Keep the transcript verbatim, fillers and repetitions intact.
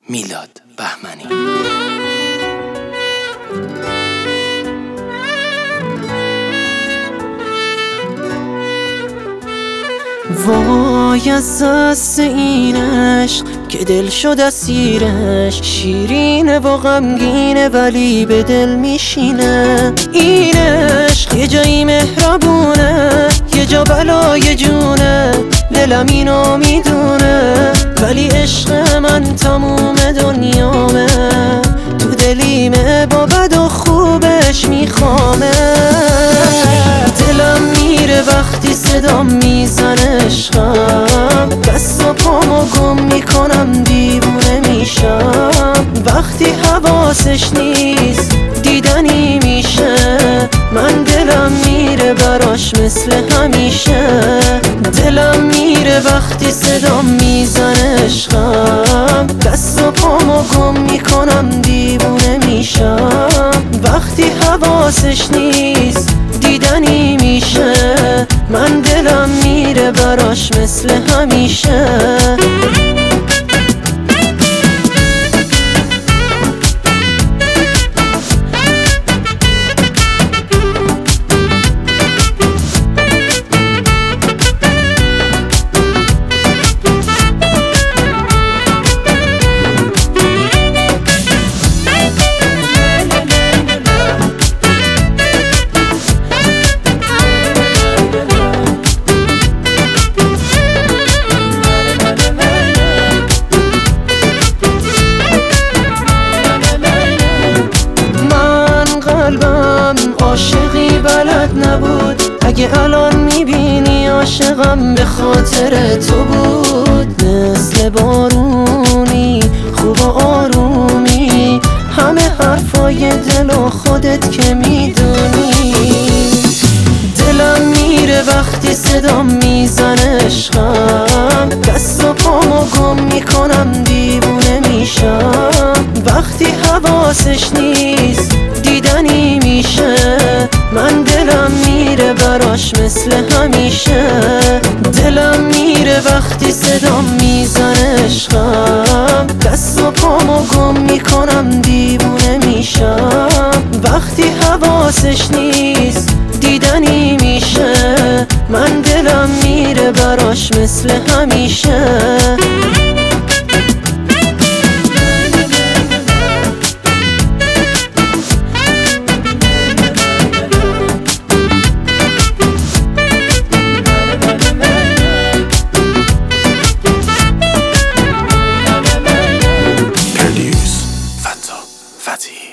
میلاد بهمنی. وای از دست این عشق که دل شد اسیرش، شیرینه و غمگینه ولی به دل میشینه. این عشق یه جایی مهربونه، یه جا بلای جونه، دلم اینو میدونه، ولی عشق من تموم دنیامه، تو دلیمه با بد و خوبش میخوامه. دلم میره وقتی صدام میزنه عشقم، دست و پامو گم میکنم دیوونه میشم. وقتی حواسش نیست دیدنی میشه، من دلم میره براش مثل همیشه. دلم میره وقتی صدام میزنه عشقم، دست و پامو گم میکنم دیوونه میشم. وقتی حواسش نیست دیدنی میشه، من دلم میره براش مثل همیشه. عاشقی بلد نبود، اگه الان میبینی عاشقم به خاطر تو بود. مثل بارونی خوب و آرومی، همه حرفای دل و خودت که میدونی. دلم میره وقتی صدام میزنه عشقم، دست و پامو گم میکنم دیوونه میشم. وقتی حواسش نیست دیدنی میشه، من دلم میره براش مثل همیشه. دلم میره وقتی صدام میزنه عشقم، دست و پامو گم میکنم دیوونه میشم. وقتی حواسش نیست دیدنی میشه، من دلم میره براش مثل همیشه. Fatih.